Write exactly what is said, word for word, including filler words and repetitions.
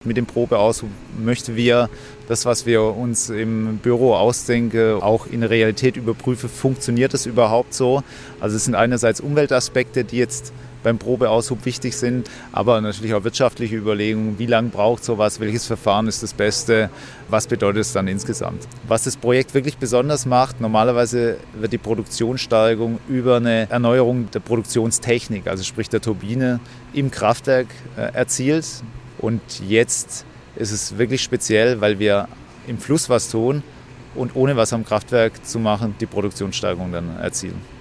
Mit dem Probeaushub möchten wir das, was wir uns im Büro ausdenken, auch in der Realität überprüfen, funktioniert das überhaupt so? Also es sind einerseits Umweltaspekte, die jetzt beim Probeaushub wichtig sind, aber natürlich auch wirtschaftliche Überlegungen, wie lange braucht sowas, welches Verfahren ist das Beste, was bedeutet es dann insgesamt. Was das Projekt wirklich besonders macht, normalerweise wird die Produktionssteigerung über eine Erneuerung der Produktionstechnik, also sprich der Turbine, im Kraftwerk äh, erzielt. Und jetzt ist es wirklich speziell, weil wir im Fluss was tun und ohne was am Kraftwerk zu machen, die Produktionssteigerung dann erzielen.